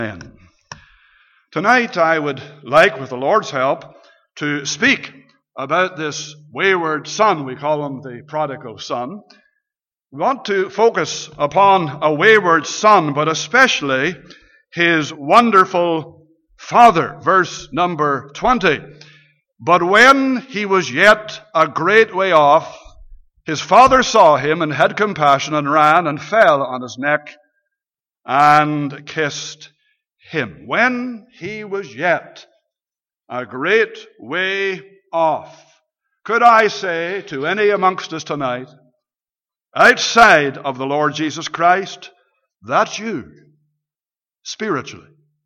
Amen. Tonight I would like, with the Lord's help, to speak about this wayward son. We call him the prodigal son. We want to focus upon a wayward son, but especially his wonderful father. Verse number 20. But when he was yet a great way off, his father saw him and had compassion and ran and fell on his neck and kissed him. When he was yet a great way off. Could I say to any amongst us tonight, outside of the Lord Jesus Christ, that's you, spiritually.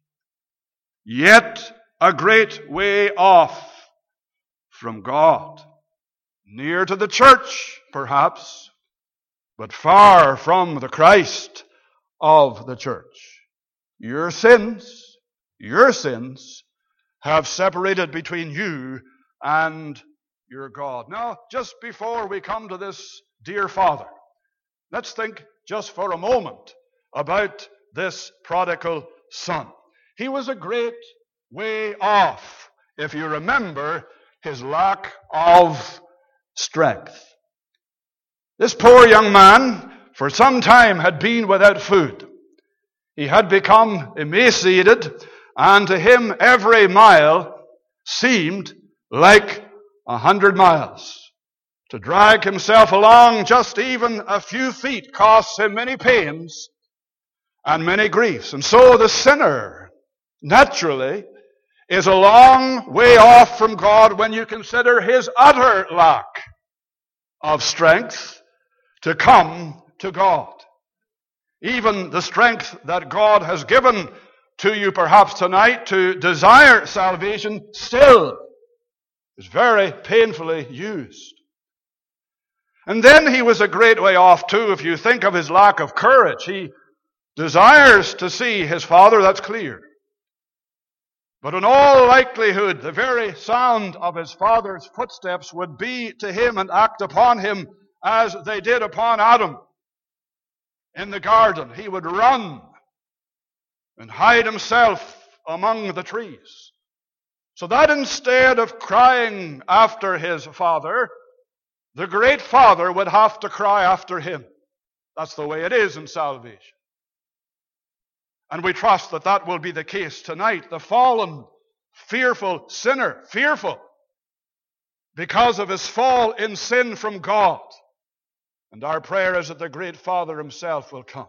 Yet a great way off from God. Near to the church, perhaps, but far from the Christ of the church. Your sins have separated between you and your God. Now, just before we come to this dear father, let's think just for a moment about this prodigal son. He was a great way off, if you remember his lack of strength. This poor young man, for some time, had been without food. He had become emaciated, and to him every mile seemed like 100 miles. To drag himself along just even a few feet costs him many pains and many griefs. And so the sinner, naturally, is a long way off from God when you consider his utter lack of strength to come to God. Even the strength that God has given to you perhaps tonight to desire salvation still is very painfully used. And then he was a great way off too if you think of his lack of courage. He desires to see his father, that's clear. But in all likelihood, the very sound of his father's footsteps would be to him and act upon him as they did upon Adam. In the garden, he would run and hide himself among the trees. So that instead of crying after his father, the great father would have to cry after him. That's the way it is in salvation. And we trust that that will be the case tonight. The fallen, fearful sinner, fearful because of his fall in sin from God. And our prayer is that the great Father himself will come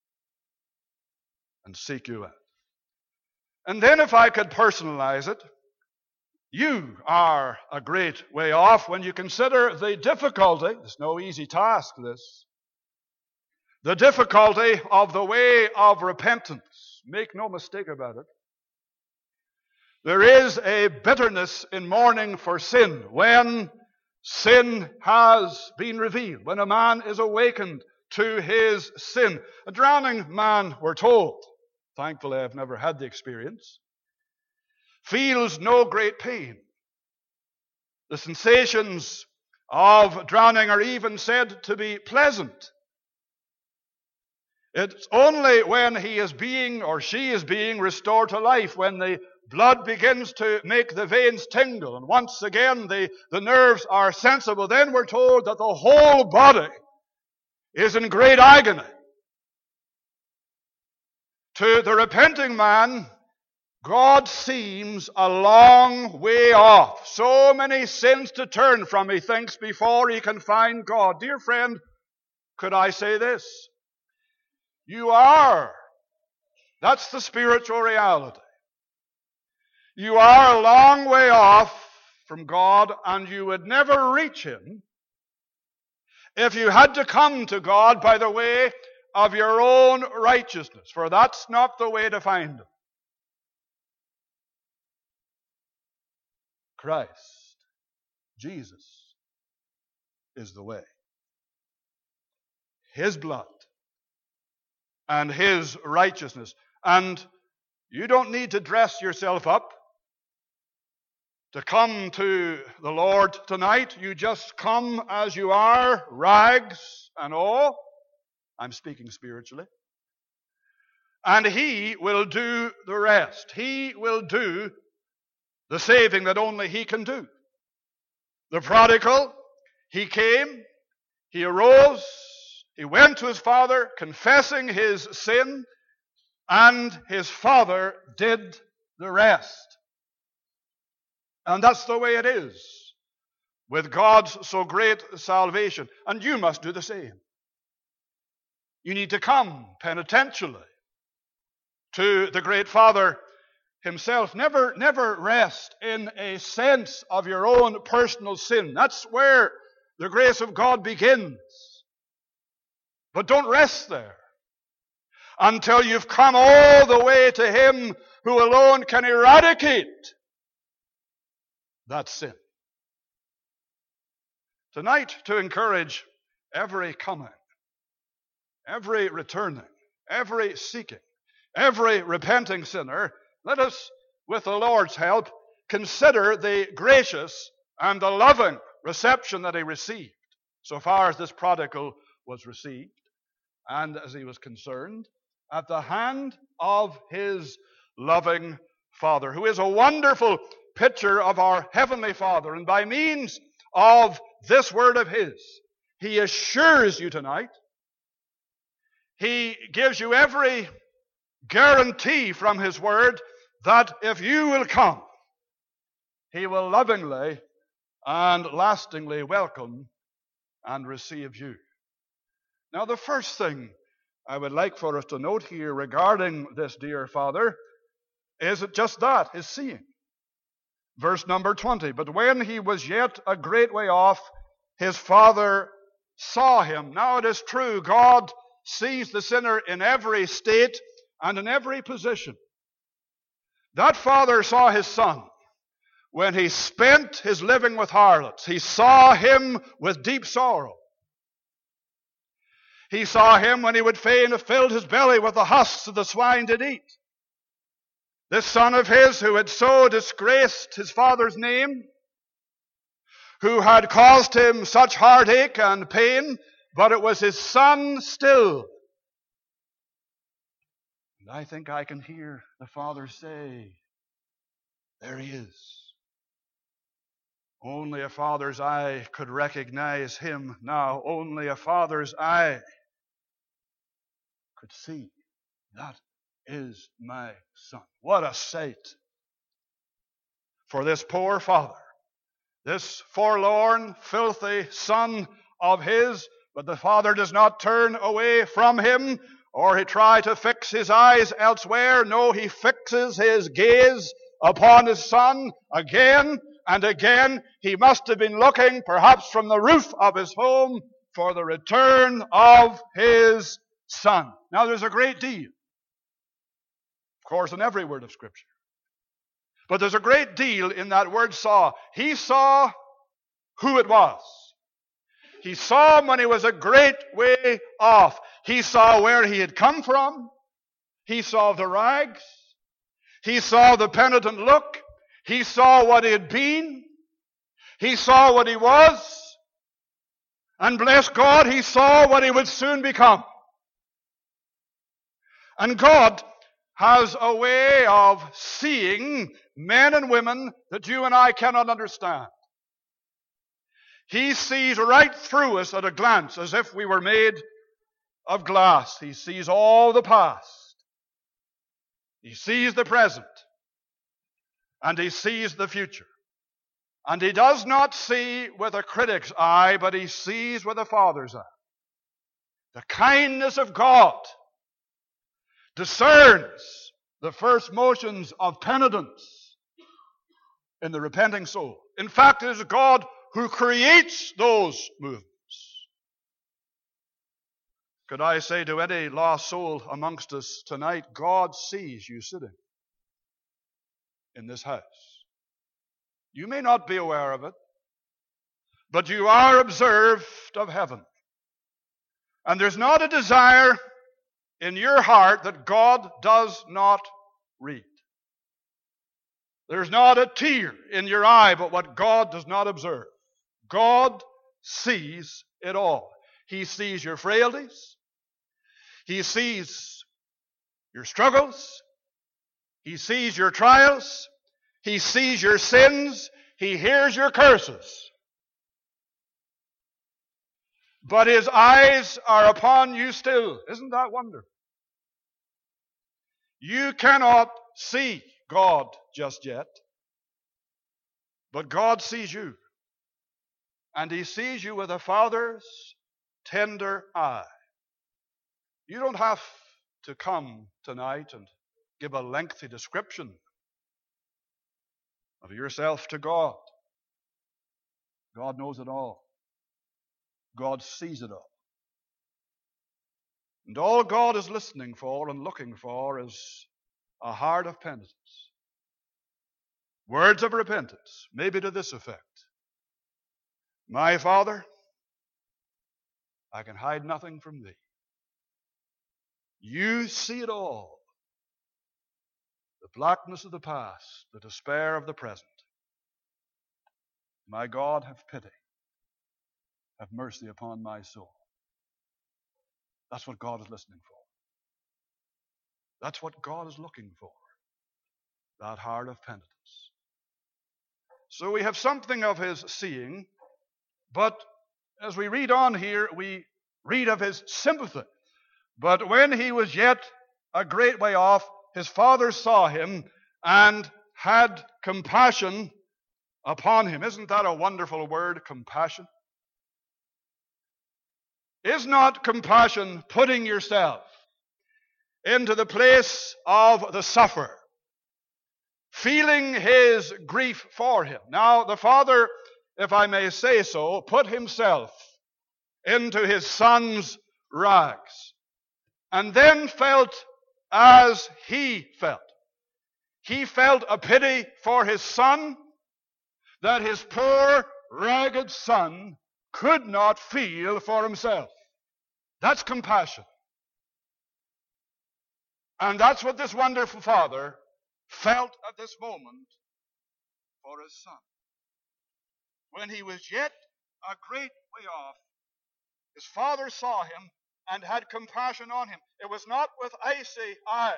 and seek you out. And then if I could personalize it, you are a great way off when you consider the difficulty. It's no easy task, this. The difficulty of the way of repentance. Make no mistake about it. There is a bitterness in mourning for sin when sin has been revealed, when a man is awakened to his sin. A drowning man, we're told, thankfully I've never had the experience, feels no great pain. The sensations of drowning are even said to be pleasant. It's only when he is being, or she is being, restored to life, when the blood begins to make the veins tingle, and once again the nerves are sensible, then we're told that the whole body is in great agony. To the repenting man, God seems a long way off. So many sins to turn from, he thinks, before he can find God. Dear friend, could I say this? You are. That's the spiritual reality. You are a long way off from God, and you would never reach him if you had to come to God by the way of your own righteousness, for that's not the way to find him. Christ, Jesus, is the way. His blood and his righteousness. And you don't need to dress yourself up to come to the Lord tonight. You just come as you are, rags and all. I'm speaking spiritually. and He will do the rest. He will do the saving that only He can do. The prodigal, he came, he arose, he went to his father, confessing his sin, and his father did the rest. And that's the way it is with God's so great salvation. And you must do the same. You need to come penitentially to the great Father Himself. Never rest in a sense of your own personal sin. That's where the grace of God begins. But don't rest there until you've come all the way to Him who alone can eradicate that sin. Tonight, to encourage every coming, every returning, every seeking, every repenting sinner, let us, with the Lord's help, consider the gracious and the loving reception that he received, so far as this prodigal was received, and as he was concerned, at the hand of his loving Father, who is a wonderful picture of our Heavenly Father. And by means of this word of His, He assures you tonight, He gives you every guarantee from His word that if you will come, He will lovingly and lastingly welcome and receive you. Now, the first thing I would like for us to note here regarding this dear Father is just that, His seeing. Verse number 20, but when he was yet a great way off, his Father saw him. Now it is true, God sees the sinner in every state and in every position. That Father saw his Son when he spent his living with harlots. He saw him with deep sorrow. He saw him when he would fain have filled his belly with the husks that the swine did eat. This son of his who had so disgraced his father's name, who had caused him such heartache and pain, but it was his son still. And I think I can hear the Father say, there he is. Only a father's eye could recognize him now. Only a father's eye could see. That is my son. What a sight for this poor father, this forlorn, filthy son of his. But the Father does not turn away from him, or he try to fix his eyes elsewhere. No, he fixes his gaze upon his son again and again. He must have been looking, perhaps from the roof of his home, for the return of his son. Now, there's a great deal, of course, in every word of Scripture. But there's a great deal in that word saw. He saw who it was. He saw him when he was a great way off. He saw where he had come from. He saw the rags. He saw the penitent look. He saw what he had been. He saw what he was. And bless God, he saw what he would soon become. And God has a way of seeing men and women that you and I cannot understand. He sees right through us at a glance, as if we were made of glass. He sees all the past. He sees the present. And he sees the future. And he does not see with a critic's eye, but he sees with a father's eye. The kindness of God discerns the first motions of penitence in the repenting soul. In fact, it is God who creates those movements. Could I say to any lost soul amongst us tonight, God sees you sitting in this house. You may not be aware of it, but you are observed of heaven. And there's not a desire in your heart that God does not read. There's not a tear in your eye but what God does not observe. God sees it all. He sees your frailties. He sees your struggles. He sees your trials. He sees your sins. He hears your curses. But his eyes are upon you still. Isn't that wonderful? You cannot see God just yet, but God sees you. And he sees you with a father's tender eye. You don't have to come tonight and give a lengthy description of yourself to God. God knows it all. God sees it all. And all God is listening for and looking for is a heart of penitence. Words of repentance, maybe to this effect. My Father, I can hide nothing from thee. You see it all. The blackness of the past, the despair of the present. My God, have pity. Have mercy upon my soul. That's what God is listening for. That's what God is looking for. That heart of penitence. So we have something of his seeing, but as we read on here, we read of his sympathy. But when he was yet a great way off, his father saw him and had compassion upon him. Isn't that a wonderful word, compassion? Is not compassion putting yourself into the place of the sufferer, feeling his grief for him? Now, the father, if I may say so, put himself into his son's rags, and then felt as he felt. He felt a pity for his son that his poor, ragged son could not feel for himself. That's compassion. And that's what this wonderful father felt at this moment for his son. When he was yet a great way off, his father saw him and had compassion on him. It was not with icy eyes.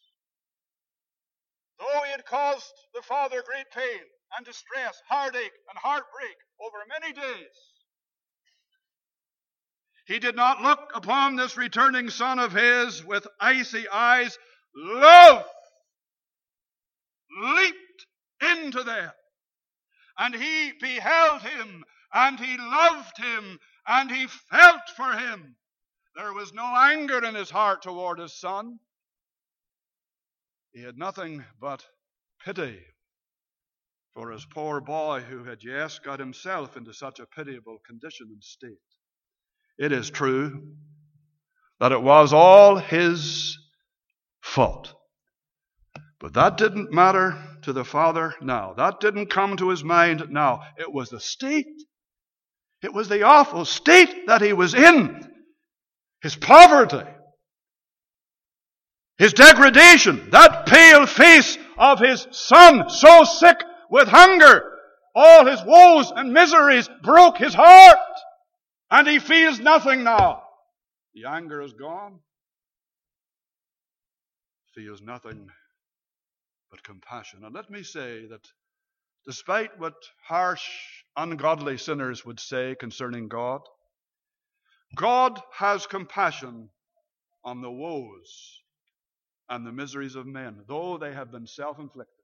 Though he had caused the father great pain and distress, heartache and heartbreak over many days, he did not look upon this returning son of his with icy eyes. Love leaped into them, and he beheld him, and he loved him, and he felt for him. There was no anger in his heart toward his son. He had nothing but pity for his poor boy who had, yes, got himself into such a pitiable condition and state. It is true that it was all his fault. But that didn't matter to the father now. That didn't come to his mind now. It was the state. It was the awful state that he was in. His poverty. His degradation. That pale face of his son, so sick with hunger. All his woes and miseries broke his heart. And he feels nothing now. The anger is gone. Feels nothing but compassion. And let me say that despite what harsh, ungodly sinners would say concerning God, God has compassion on the woes and the miseries of men, though they have been self-inflicted.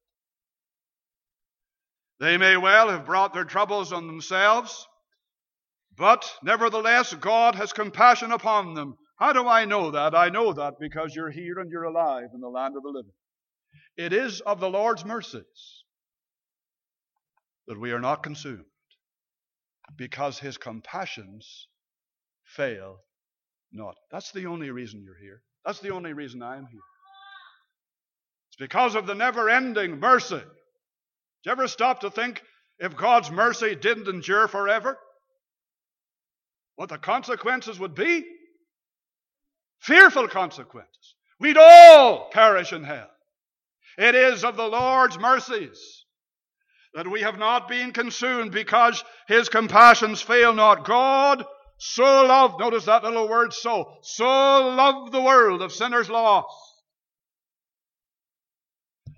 They may well have brought their troubles on themselves, but nevertheless, God has compassion upon them. How do I know that? I know that because you're here and you're alive in the land of the living. It is of the Lord's mercies that we are not consumed, because his compassions fail not. That's the only reason you're here. That's the only reason I'm here. It's because of the never-ending mercy. Did you ever stop to think if God's mercy didn't endure forever, what the consequences would be? Fearful consequences. We'd all perish in hell. It is of the Lord's mercies that we have not been consumed, because his compassions fail not. God so loved, notice that little word so loved the world of sinners lost,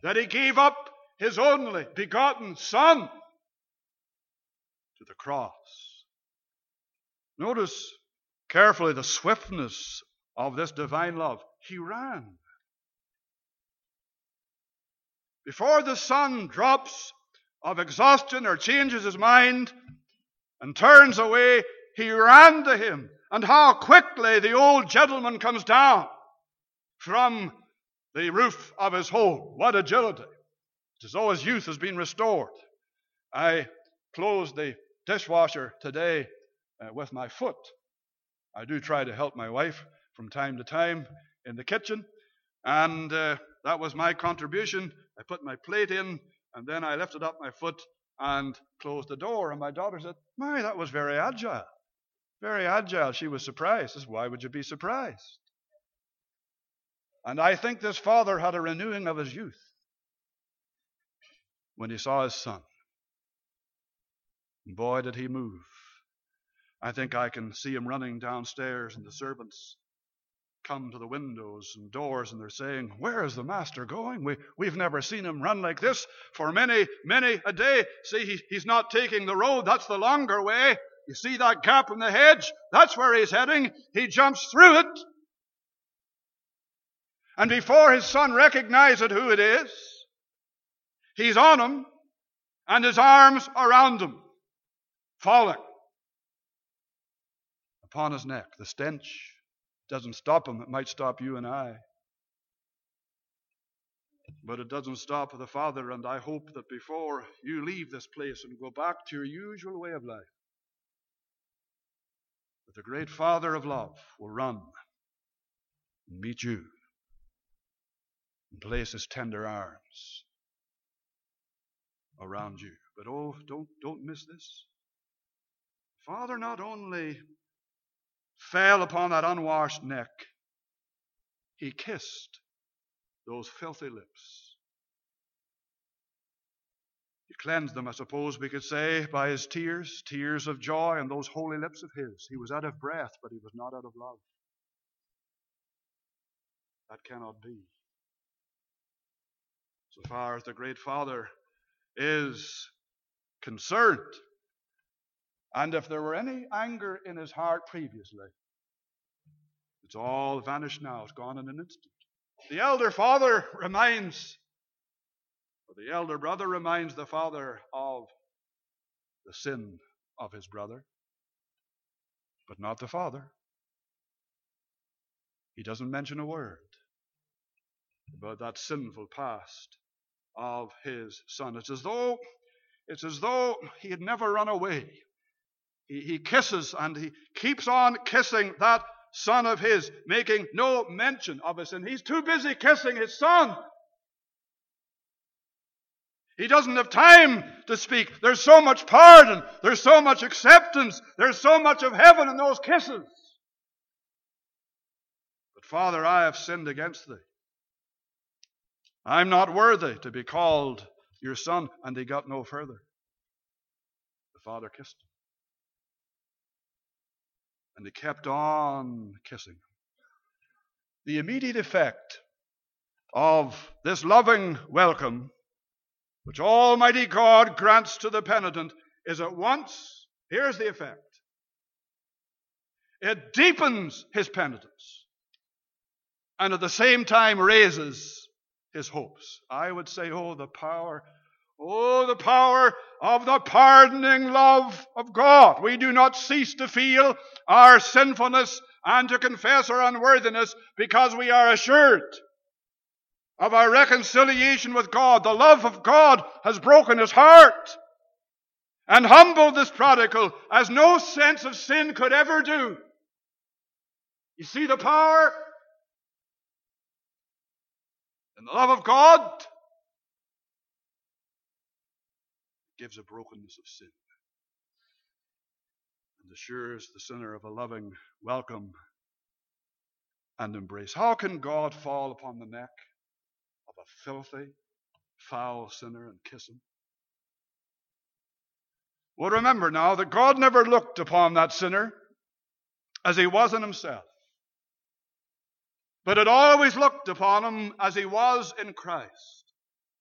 that he gave up his only begotten Son to the cross. Notice carefully the swiftness of this divine love. He ran. Before the Son drops of exhaustion or changes his mind and turns away, he ran to him. And how quickly the old gentleman comes down from the roof of his home. What agility. It's as though his youth has been restored. I closed the dishwasher today with my foot. I do try to help my wife from time to time in the kitchen. And that was my contribution. I put my plate in, and then I lifted up my foot and closed the door. And my daughter said, "My, that was very agile." Very agile. She was surprised. I said, "Why would you be surprised?" And I think this father had a renewing of his youth when he saw his son. And boy, did he move. I think I can see him running downstairs, and the servants come to the windows and doors, and they're saying, "Where is the master going? We've never seen him run like this for many, many a day. See, he's not taking the road. That's the longer way. You see that gap in the hedge? That's where he's heading. He jumps through it." And before his son recognizes who it is, he's on him, and his arms around him, falling upon his neck. The stench doesn't stop him. It might stop you and I. But it doesn't stop the Father, and I hope that before you leave this place and go back to your usual way of life, that the great Father of love will run and meet you and place his tender arms around you. But oh, don't miss this. Father not only fell upon that unwashed neck, he kissed those filthy lips. He cleansed them, I suppose we could say, by his tears, tears of joy, and those holy lips of his. He was out of breath, but he was not out of love. That cannot be. So far as the great Father is concerned, and if there were any anger in his heart previously, it's all vanished now. It's gone in an instant. The elder father reminds, or the elder brother reminds the father of the sin of his brother, but not the father. He doesn't mention a word about that sinful past of his son. It's as though he had never run away. He kisses, and he keeps on kissing that son of his, making no mention of his sin. He's too busy kissing his son. He doesn't have time to speak. There's so much pardon. There's so much acceptance. There's so much of heaven in those kisses. But Father, I have sinned against thee. I'm not worthy to be called your son. And he got no further. The father kissed him. And he kept on kissing him. The immediate effect of this loving welcome, which Almighty God grants to the penitent, is at once, here's the effect. It deepens his penitence, and at the same time raises his hopes. I would say, oh, the power of the pardoning love of God. We do not cease to feel our sinfulness and to confess our unworthiness because we are assured of our reconciliation with God. The love of God has broken his heart and humbled this prodigal as no sense of sin could ever do. You see the power and the love of God gives a brokenness of sin and assures the sinner of a loving welcome and embrace. How can God fall upon the neck of a filthy, foul sinner and kiss him? Well, remember now that God never looked upon that sinner as he was in himself, but had always looked upon him as he was in Christ.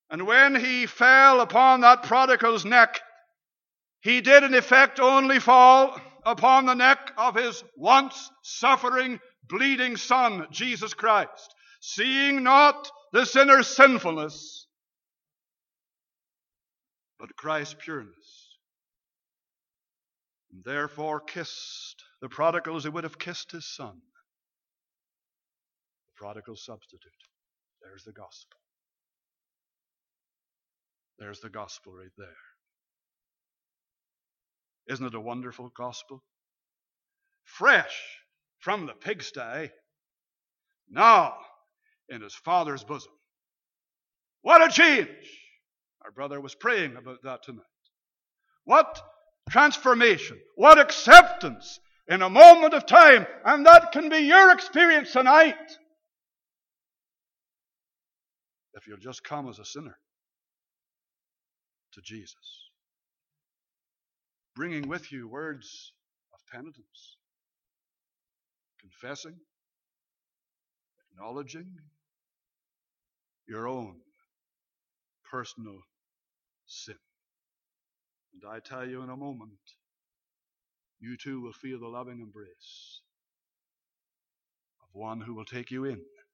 And when he fell upon that prodigal's neck, he did in effect only fall upon the neck of his once suffering, bleeding Son, Jesus Christ, seeing not the sinner's sinfulness, but Christ's pureness. And therefore kissed the prodigal as he would have kissed his son. The prodigal substitute. There's the gospel. There's the gospel right there. Isn't it a wonderful gospel? Fresh from the pigsty, now in his Father's bosom. What a change! Our brother was praying about that tonight. What transformation, what acceptance in a moment of time, and that can be your experience tonight. If you'll just come as a sinner to Jesus, bringing with you words of penitence, confessing, acknowledging your own personal sin. And I tell you, in a moment, you too will feel the loving embrace of one who will take you in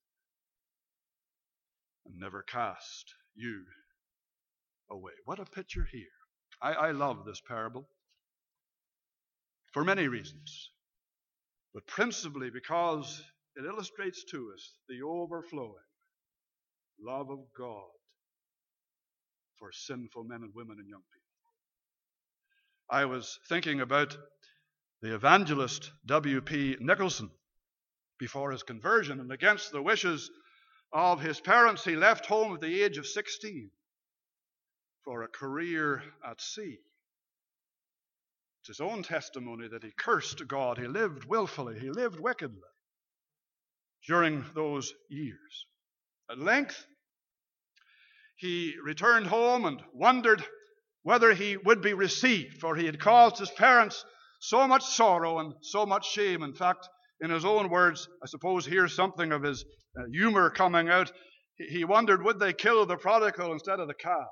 and never cast you away. What a picture here. I love this parable for many reasons, but principally because it illustrates to us the overflowing love of God for sinful men and women and young people. I was thinking about the evangelist W.P. Nicholson. Before his conversion and against the wishes of his parents, he left home at the age of 16 for a career at sea. It's his own testimony that he cursed God. He lived willfully. He lived wickedly during those years. At length, he returned home and wondered whether he would be received, for he had caused his parents so much sorrow and so much shame. In fact, in his own words, I suppose here's something of his humor coming out. He wondered, would they kill the prodigal instead of the calf?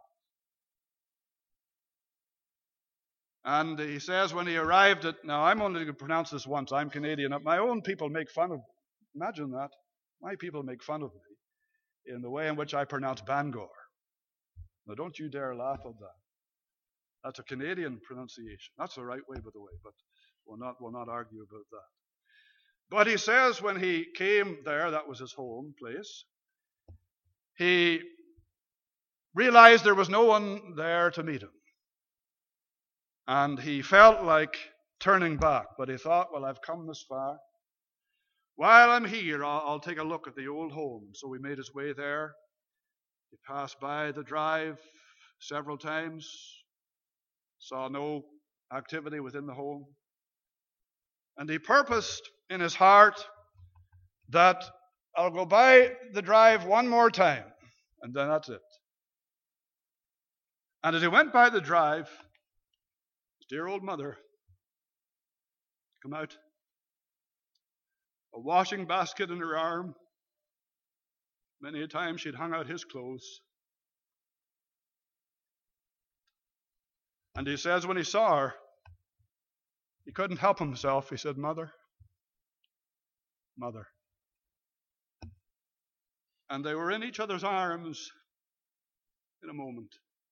And he says when he arrived at, now I'm only going to pronounce this once, I'm Canadian, my own people make fun of, imagine that, my people make fun of me in the way in which I pronounce Bangor. Now don't you dare laugh at that. That's a Canadian pronunciation. That's the right way, by the way, but we'll not argue about that. But he says when he came there, that was his home place, he realized there was no one there to meet him. And he felt like turning back, but he thought, well, I've come this far. While I'm here, I'll take a look at the old home. So he made his way there. He passed by the drive several times, saw no activity within the home. And he purposed in his heart that I'll go by the drive one more time, and then that's it. And as he went by the drive, his dear old mother come out, a washing basket in her arm. Many a time she'd hung out his clothes. And he says when he saw her, he couldn't help himself. He said, Mother, Mother. And they were in each other's arms in a moment.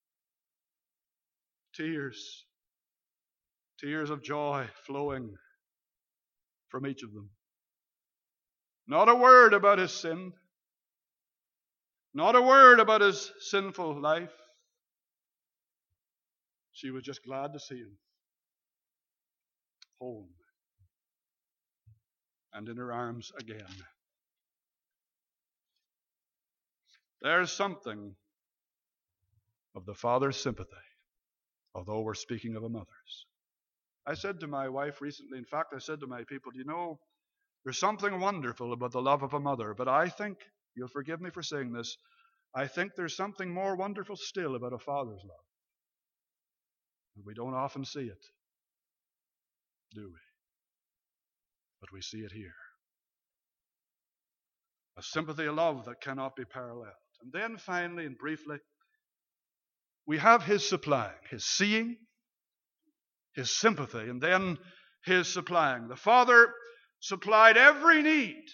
Tears of joy flowing from each of them. Not a word about his sin. Not a word about his sinful life. She was just glad to see him. Home. And in her arms again. There's something of the father's sympathy, although we're speaking of a mother's. I said to my wife recently, in fact, I said to my people, you know, there's something wonderful about the love of a mother, but I think, you'll forgive me for saying this, I think there's something more wonderful still about a father's love. And we don't often see it, do we? But we see it here. A sympathy, a love that cannot be paralleled. And then finally and briefly, we have his supplying, his seeing, his sympathy, and then his supplying. The Father supplied every need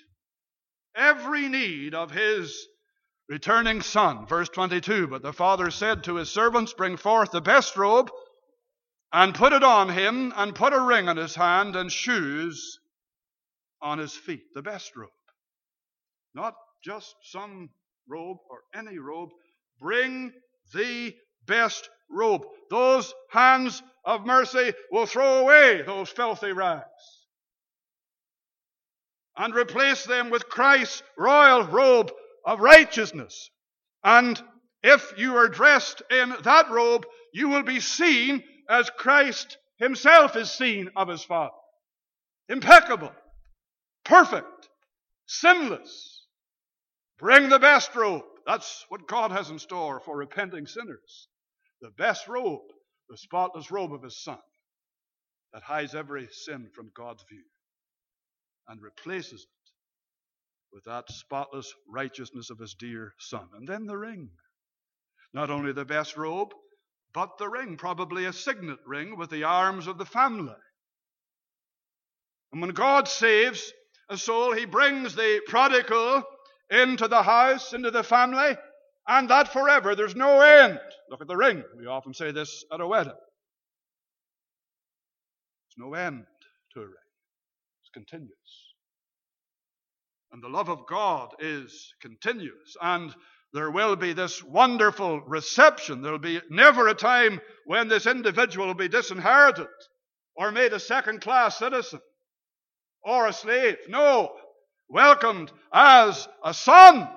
of his returning Son. Verse 22, but the Father said to his servants, bring forth the best robe and put it on him, and put a ring on his hand and shoes on his feet. The best robe. Not just some robe or any robe. Bring the best robe. Those hands of mercy will throw away those filthy rags and replace them with Christ's royal robe of righteousness. And if you are dressed in that robe, you will be seen as Christ himself is seen of his Father. Impeccable, perfect, sinless. Bring the best robe. That's what God has in store for repenting sinners. The best robe, the spotless robe of his Son that hides every sin from God's view and replaces it with that spotless righteousness of his dear Son. And then the ring. Not only the best robe, but the ring, probably a signet ring with the arms of the family. And when God saves a soul, he brings the prodigal into the house, into the family, and that forever. There's no end. Look at the ring. We often say this at a wedding. There's no end to a ring. It's continuous. And the love of God is continuous. And there will be this wonderful reception. There will be never a time when this individual will be disinherited or made a second-class citizen or a slave. No, welcomed as a son.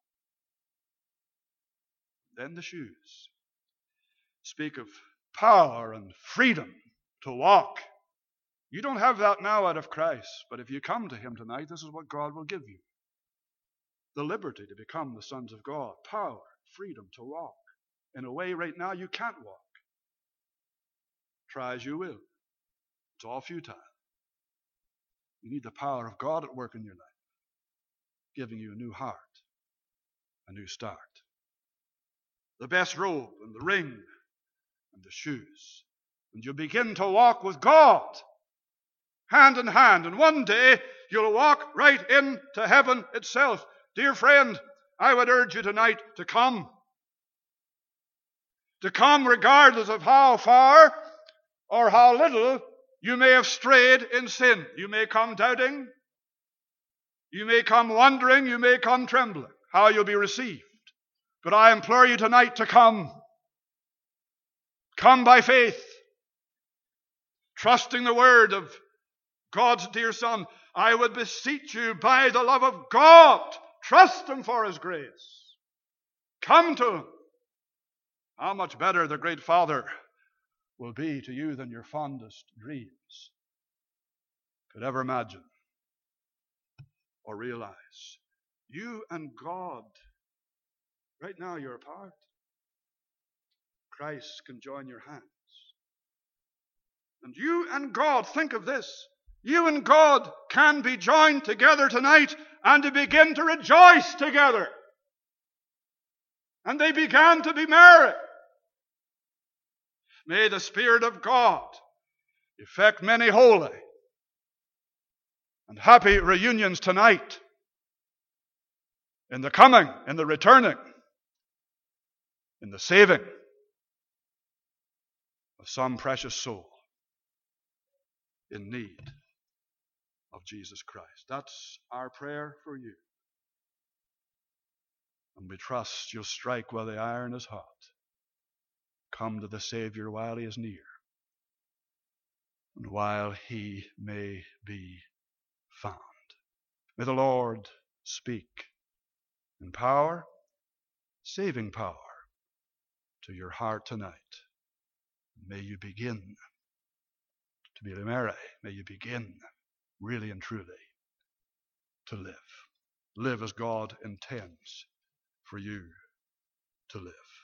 Then the shoes speak of power and freedom to walk. You don't have that now out of Christ, but if you come to him tonight, this is what God will give you. The liberty to become the sons of God. Power, freedom to walk in a way right now you can't walk. Try as you will. It's all futile. You need the power of God at work in your life, giving you a new heart, a new start. The best robe and the ring and the shoes. And you'll begin to walk with God, hand in hand. And one day you'll walk right into heaven itself. Dear friend, I would urge you tonight to come. To come regardless of how far or how little you may have strayed in sin. You may come doubting. You may come wondering. You may come trembling how you'll be received. But I implore you tonight to come. Come by faith. Trusting the word of God's dear Son. I would beseech you by the love of God. Trust him for his grace. Come to him. How much better the great Father will be to you than your fondest dreams could ever imagine or realize. You and God, right now you're apart. Christ can join your hands. And you and God, think of this. You and God can be joined together tonight and to begin to rejoice together. And they began to be merry. May the Spirit of God effect many holy and happy reunions tonight, in the coming, in the returning, in the saving of some precious soul in need of Jesus Christ. That's our prayer for you. And we trust you'll strike while the iron is hot. Come to the Savior while he is near, and while he may be found. May the Lord speak in power, saving power, to your heart tonight. May you begin to be merry. May you begin really and truly to live. Live as God intends for you to live.